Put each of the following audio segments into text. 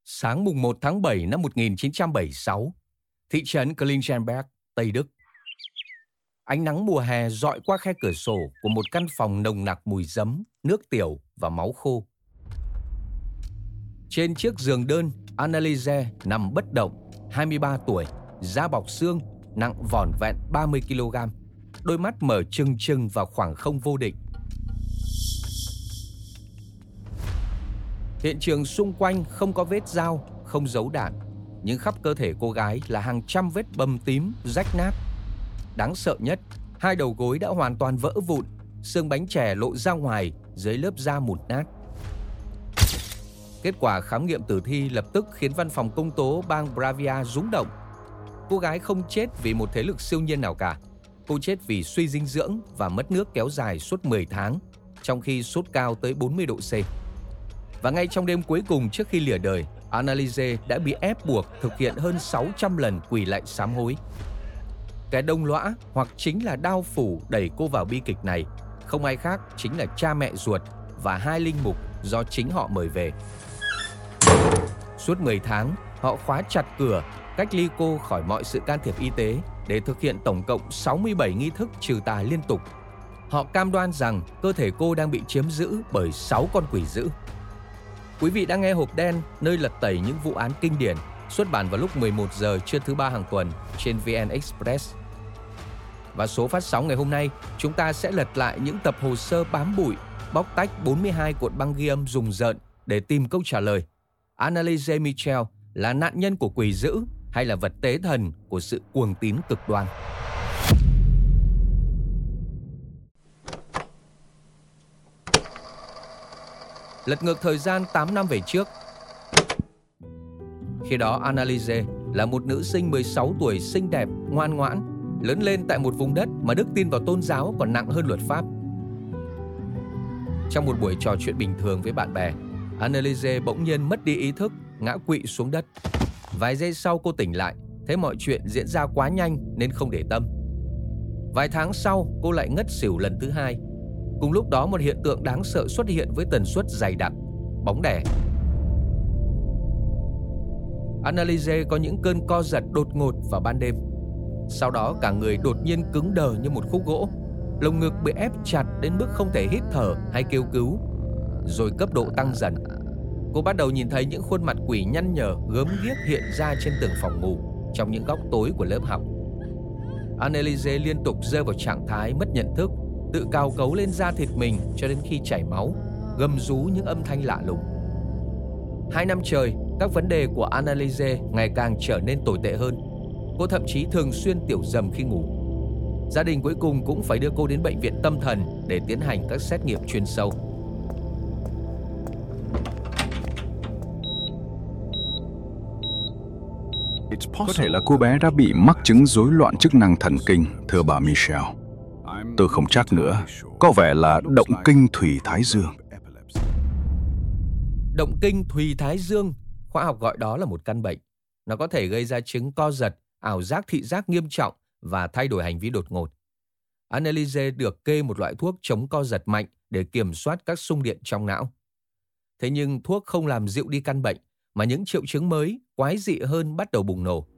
Sáng mùng 1 tháng 7 năm 1976, thị trấn Klingenberg, Tây Đức. Ánh nắng mùa hè rọi qua khe cửa sổ của một căn phòng nồng nặc mùi giấm, nước tiểu và máu khô. Trên chiếc giường đơn, Anneliese nằm bất động, 23 tuổi, da bọc xương, nặng vỏn vẹn 30 kg, đôi mắt mở trừng trừng vào khoảng không vô định. Hiện trường xung quanh không có vết dao, không dấu đạn, nhưng khắp cơ thể cô gái là hàng trăm vết bầm tím, rách nát. Đáng sợ nhất, hai đầu gối đã hoàn toàn vỡ vụn, xương bánh chè lộ ra ngoài dưới lớp da mụn nát. Kết quả khám nghiệm tử thi lập tức khiến văn phòng công tố bang Bravia rúng động. Cô gái không chết vì một thế lực siêu nhiên nào cả. Cô chết vì suy dinh dưỡng và mất nước kéo dài suốt 10 tháng, trong khi sốt cao tới 40 độ C. Và ngay trong đêm cuối cùng trước khi lìa đời, Anneliese đã bị ép buộc thực hiện hơn 600 lần quỳ lạy sám hối. Kẻ đồng lõa hoặc chính là đao phủ đẩy cô vào bi kịch này không ai khác chính là cha mẹ ruột và hai linh mục do chính họ mời về. Suốt 10 tháng, họ khóa chặt cửa, cách ly cô khỏi mọi sự can thiệp y tế để thực hiện tổng cộng 67 nghi thức trừ tà liên tục. Họ cam đoan rằng cơ thể cô đang bị chiếm giữ bởi 6 con quỷ dữ. Quý vị đang nghe Hộp Đen, nơi lật tẩy những vụ án kinh điển, xuất bản vào lúc 11 giờ trưa thứ Ba hàng tuần trên VN Express. Và số phát sóng ngày hôm nay, chúng ta sẽ lật lại những tập hồ sơ bám bụi, bóc tách 42 cuộn băng ghi âm rùng rợn để tìm câu trả lời. Anneliese Michel là nạn nhân của quỷ dữ hay là vật tế thần của sự cuồng tín cực đoan? Lật ngược thời gian 8 năm về trước. Khi đó Anneliese là một nữ sinh 16 tuổi xinh đẹp, ngoan ngoãn, lớn lên tại một vùng đất mà đức tin vào tôn giáo còn nặng hơn luật pháp. Trong một buổi trò chuyện bình thường với bạn bè, Anneliese bỗng nhiên mất đi ý thức, ngã quỵ xuống đất. Vài giây sau cô tỉnh lại, thấy mọi chuyện diễn ra quá nhanh nên không để tâm. Vài tháng sau, cô lại ngất xỉu lần thứ hai. Cùng lúc đó một hiện tượng đáng sợ xuất hiện với tần suất dày đặc, bóng đè. Anneliese có những cơn co giật đột ngột vào ban đêm. Sau đó cả người đột nhiên cứng đờ như một khúc gỗ, lồng ngực bị ép chặt đến mức không thể hít thở hay kêu cứu. Rồi cấp độ tăng dần. Cô bắt đầu nhìn thấy những khuôn mặt quỷ nhăn nhở, gớm ghiếc hiện ra trên tường phòng ngủ, trong những góc tối của lớp học. Anneliese liên tục rơi vào trạng thái mất nhận thức, tự cào cấu lên da thịt mình cho đến khi chảy máu, gầm rú những âm thanh lạ lùng. 2 năm trời, các vấn đề của Anneliese ngày càng trở nên tồi tệ hơn. Cô thậm chí thường xuyên tiểu dầm khi ngủ. Gia đình cuối cùng cũng phải đưa cô đến bệnh viện tâm thần để tiến hành các xét nghiệm chuyên sâu. Có thể là cô bé đã bị mắc chứng rối loạn chức năng thần kinh, thưa bà Michel. Tôi không chắc nữa, có vẻ là động kinh thùy thái dương. Động kinh thùy thái dương, khoa học gọi đó là một căn bệnh. Nó có thể gây ra chứng co giật, ảo giác thị giác nghiêm trọng và thay đổi hành vi đột ngột. Anneliese được kê một loại thuốc chống co giật mạnh để kiểm soát các xung điện trong não. Thế nhưng thuốc không làm dịu đi căn bệnh, mà những triệu chứng mới, quái dị hơn bắt đầu bùng nổ.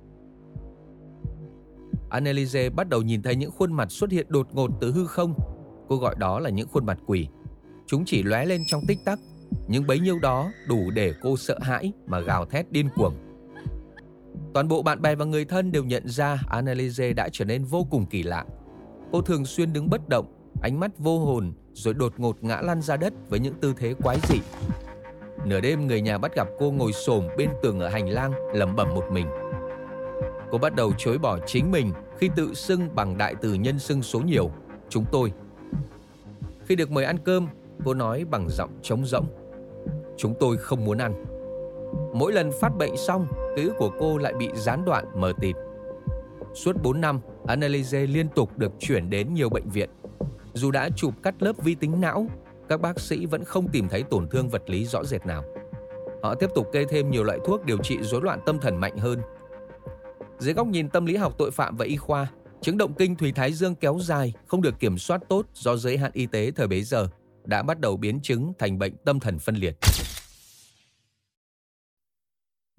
Anneliese bắt đầu nhìn thấy những khuôn mặt xuất hiện đột ngột từ hư không. Cô gọi đó là những khuôn mặt quỷ. Chúng chỉ lóe lên trong tích tắc, nhưng bấy nhiêu đó đủ để cô sợ hãi mà gào thét điên cuồng. Toàn bộ bạn bè và người thân đều nhận ra Anneliese đã trở nên vô cùng kỳ lạ. Cô thường xuyên đứng bất động, ánh mắt vô hồn, rồi đột ngột ngã lăn ra đất với những tư thế quái dị. Nửa đêm người nhà bắt gặp cô ngồi xổm bên tường ở hành lang lẩm bẩm một mình. Cô bắt đầu chối bỏ chính mình khi tự xưng bằng đại từ nhân xưng số nhiều, chúng tôi. Khi được mời ăn cơm, cô nói bằng giọng trống rỗng, chúng tôi không muốn ăn. Mỗi lần phát bệnh xong, ký ức của cô lại bị gián đoạn mờ tịt. Suốt 4 năm, Anneliese liên tục được chuyển đến nhiều bệnh viện. Dù đã chụp cắt lớp vi tính não, các bác sĩ vẫn không tìm thấy tổn thương vật lý rõ rệt nào. Họ tiếp tục kê thêm nhiều loại thuốc điều trị rối loạn tâm thần mạnh hơn. Dưới góc nhìn tâm lý học tội phạm và y khoa, chứng động kinh thùy thái dương kéo dài không được kiểm soát tốt do giới hạn y tế thời bấy giờ đã bắt đầu biến chứng thành bệnh tâm thần phân liệt.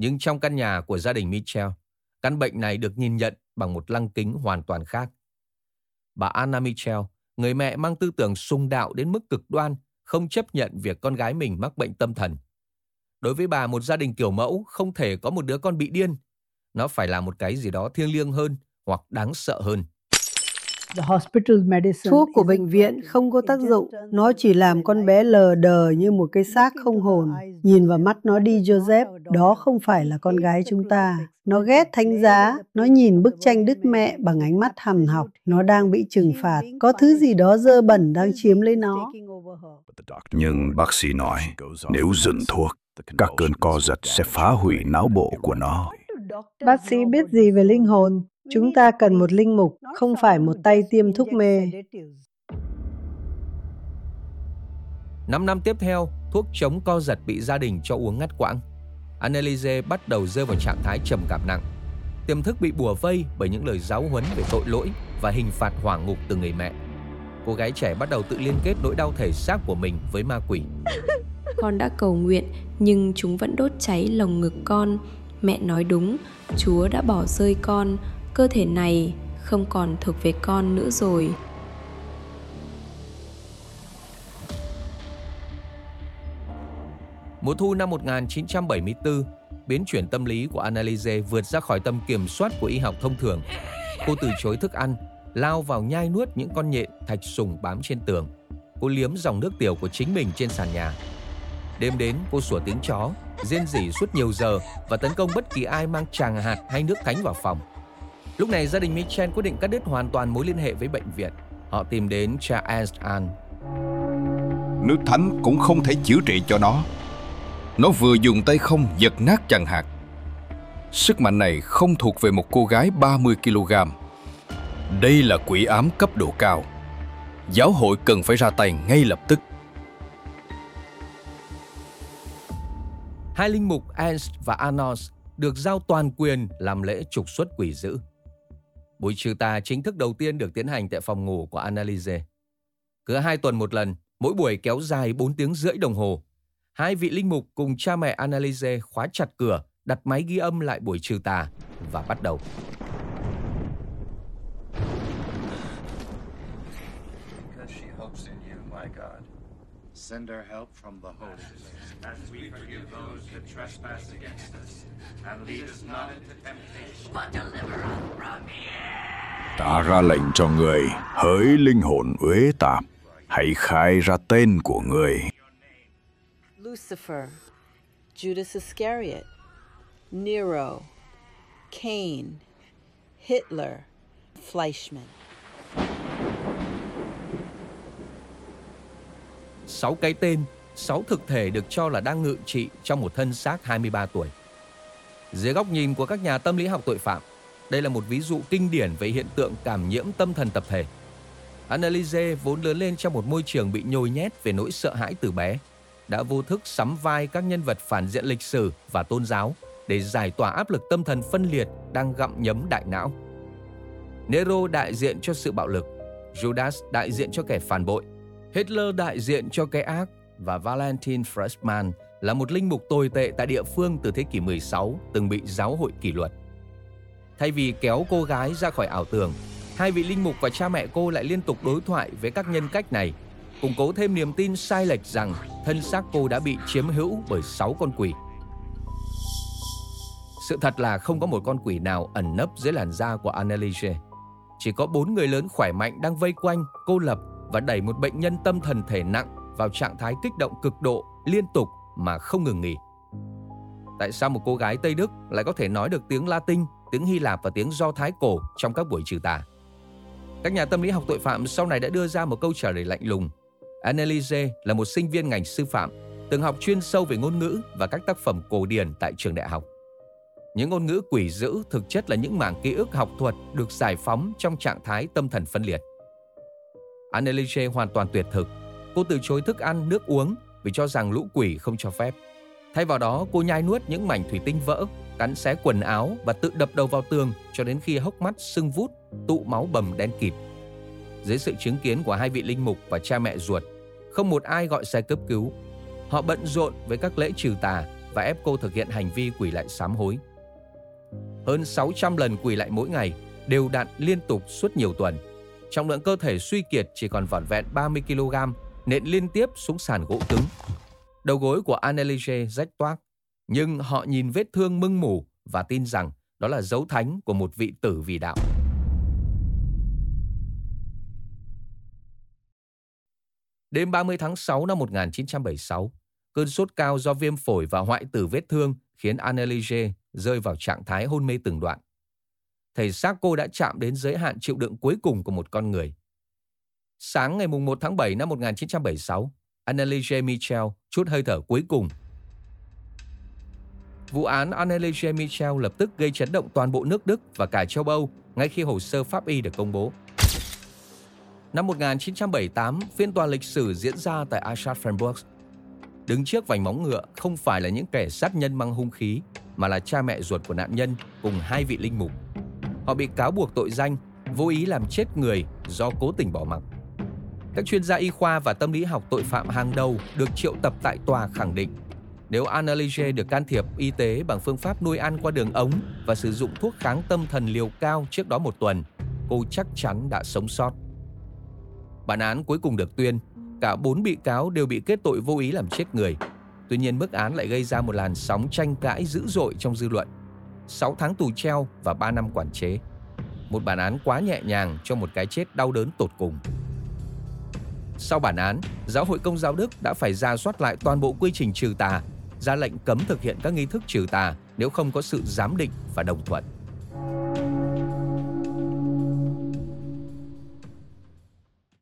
Nhưng trong căn nhà của gia đình Mitchell, căn bệnh này được nhìn nhận bằng một lăng kính hoàn toàn khác. Bà Anna Mitchell, người mẹ mang tư tưởng sùng đạo đến mức cực đoan, không chấp nhận việc con gái mình mắc bệnh tâm thần. Đối với bà, một gia đình kiểu mẫu không thể có một đứa con bị điên. Nó phải là một cái gì đó thiêng liêng hơn hoặc đáng sợ hơn. Thuốc của bệnh viện không có tác dụng, nó chỉ làm con bé lờ đờ như một cái xác không hồn. Nhìn vào mắt nó đi Joseph, đó không phải là con gái chúng ta. Nó ghét thánh giá, nó nhìn bức tranh Đức Mẹ bằng ánh mắt hằn học, nó đang bị trừng phạt, có thứ gì đó dơ bẩn đang chiếm lấy nó. Nhưng bác sĩ nói, nếu dừng thuốc, các cơn co giật sẽ phá hủy não bộ của nó. Bác sĩ biết gì về linh hồn? Chúng ta cần một linh mục, không phải một tay tiêm thuốc mê. 5 năm tiếp theo, thuốc chống co giật bị gia đình cho uống ngắt quãng. Anneliese bắt đầu rơi vào trạng thái trầm cảm nặng. Tiềm thức bị bủa vây bởi những lời giáo huấn về tội lỗi và hình phạt hỏa ngục từ người mẹ. Cô gái trẻ bắt đầu tự liên kết nỗi đau thể xác của mình với ma quỷ. Con đã cầu nguyện nhưng chúng vẫn đốt cháy lồng ngực con. Mẹ nói đúng, Chúa đã bỏ rơi con. Cơ thể này không còn thuộc về con nữa rồi. Mùa thu năm 1974, biến chuyển tâm lý của Anneliese vượt ra khỏi tầm kiểm soát của y học thông thường. Cô từ chối thức ăn, lao vào nhai nuốt những con nhện thạch sùng bám trên tường. Cô liếm dòng nước tiểu của chính mình trên sàn nhà. Đêm đến, cô sủa tiếng chó, rên rỉ suốt nhiều giờ và tấn công bất kỳ ai mang tràng hạt hay nước thánh vào phòng. Lúc này, gia đình Mitchell quyết định cắt đứt hoàn toàn mối liên hệ với bệnh viện. Họ tìm đến cha Ernst An. Nước thánh cũng không thể chữa trị cho nó. Nó vừa dùng tay không giật nát chằng hạt. Sức mạnh này không thuộc về một cô gái 30 kg. Đây là quỷ ám cấp độ cao. Giáo hội cần phải ra tay ngay lập tức. Hai linh mục Ernst và Anos được giao toàn quyền làm lễ trục xuất quỷ dữ. Buổi trừ tà chính thức đầu tiên được tiến hành tại phòng ngủ của Anneliese. Cứ 2 tuần một lần, mỗi buổi kéo dài 4 tiếng rưỡi đồng hồ. Hai vị linh mục cùng cha mẹ Anneliese khóa chặt cửa, đặt máy ghi âm lại buổi trừ tà và bắt đầu. Send our help from the Holy as we forgive those that trespass against us, and lead us not into temptation, but deliver us from evil. Ta ra lệnh cho người, hỡi linh hồn uế tạp, hãy khai ra tên của người. Lucifer, Judas Iscariot, Nero, Cain, Hitler, Fleischmann. 6 cái tên, 6 thực thể được cho là đang ngự trị trong một thân xác 23 tuổi. Dưới góc nhìn của các nhà tâm lý học tội phạm, đây là một ví dụ kinh điển về hiện tượng cảm nhiễm tâm thần tập thể. Anneliese vốn lớn lên trong một môi trường bị nhồi nhét về nỗi sợ hãi từ bé, đã vô thức sắm vai các nhân vật phản diện lịch sử và tôn giáo để giải tỏa áp lực tâm thần phân liệt đang gặm nhấm đại não. Nero đại diện cho sự bạo lực, Judas đại diện cho kẻ phản bội, Hitler đại diện cho cái ác và Valentin Fleischmann là một linh mục tồi tệ tại địa phương từ thế kỷ 16 từng bị giáo hội kỷ luật. Thay vì kéo cô gái ra khỏi ảo tưởng, hai vị linh mục và cha mẹ cô lại liên tục đối thoại với các nhân cách này, củng cố thêm niềm tin sai lệch rằng thân xác cô đã bị chiếm hữu bởi 6 con quỷ. Sự thật là không có một con quỷ nào ẩn nấp dưới làn da của Anneliese. Chỉ có 4 người lớn khỏe mạnh đang vây quanh, cô lập và đẩy một bệnh nhân tâm thần thể nặng vào trạng thái kích động cực độ, liên tục mà không ngừng nghỉ. Tại sao một cô gái Tây Đức lại có thể nói được tiếng Latin, tiếng Hy Lạp và tiếng Do Thái cổ trong các buổi trừ tà? Các nhà tâm lý học tội phạm sau này đã đưa ra một câu trả lời lạnh lùng. Anneliese là một sinh viên ngành sư phạm, từng học chuyên sâu về ngôn ngữ và các tác phẩm cổ điển tại trường đại học. Những ngôn ngữ quỷ dữ thực chất là những mảng ký ức học thuật được giải phóng trong trạng thái tâm thần phân liệt. Anneliese hoàn toàn tuyệt thực. Cô từ chối thức ăn, nước uống vì cho rằng lũ quỷ không cho phép. Thay vào đó, cô nhai nuốt những mảnh thủy tinh vỡ, cắn xé quần áo và tự đập đầu vào tường cho đến khi hốc mắt sưng vút, tụ máu bầm đen kịt. Dưới sự chứng kiến của hai vị linh mục và cha mẹ ruột, không một ai gọi xe cấp cứu. Họ bận rộn với các lễ trừ tà và ép cô thực hiện hành vi quỳ lạy sám hối. Hơn 600 lần quỳ lạy mỗi ngày, đều đặn liên tục suốt nhiều tuần. Trọng lượng cơ thể suy kiệt chỉ còn vỏn vẹn 30 kg, nện liên tiếp xuống sàn gỗ cứng. Đầu gối của Anneliese rách toác, nhưng họ nhìn vết thương mưng mủ và tin rằng đó là dấu thánh của một vị tử vì đạo. Đêm 30 tháng 6 năm 1976, cơn sốt cao do viêm phổi và hoại tử vết thương khiến Anneliese rơi vào trạng thái hôn mê từng đoạn. Thể xác cô đã chạm đến giới hạn chịu đựng cuối cùng của một con người. Sáng ngày 1 tháng 7 năm 1976, Anneliese Michel trút hơi thở cuối cùng. Vụ án Anneliese Michel lập tức gây chấn động toàn bộ nước Đức và cả châu Âu ngay khi hồ sơ pháp y được công bố. Năm 1978, phiên tòa lịch sử diễn ra tại Aschaffenburg. Đứng trước vành móng ngựa không phải là những kẻ sát nhân mang hung khí, mà là cha mẹ ruột của nạn nhân cùng 2 vị linh mục. Họ bị cáo buộc tội danh vô ý làm chết người do cố tình bỏ mặc. Các chuyên gia y khoa và tâm lý học tội phạm hàng đầu được triệu tập tại tòa khẳng định nếu Anneliese được can thiệp y tế bằng phương pháp nuôi ăn qua đường ống và sử dụng thuốc kháng tâm thần liều cao trước đó 1 tuần, cô chắc chắn đã sống sót. Bản án cuối cùng được tuyên, cả 4 bị cáo đều bị kết tội vô ý làm chết người. Tuy nhiên, mức án lại gây ra một làn sóng tranh cãi dữ dội trong dư luận. 6 tháng tù treo và 3 năm quản chế. Một bản án quá nhẹ nhàng cho một cái chết đau đớn tột cùng. Sau bản án, Giáo hội Công giáo Đức đã phải rà soát lại toàn bộ quy trình trừ tà, ra lệnh cấm thực hiện các nghi thức trừ tà nếu không có sự giám định và đồng thuận.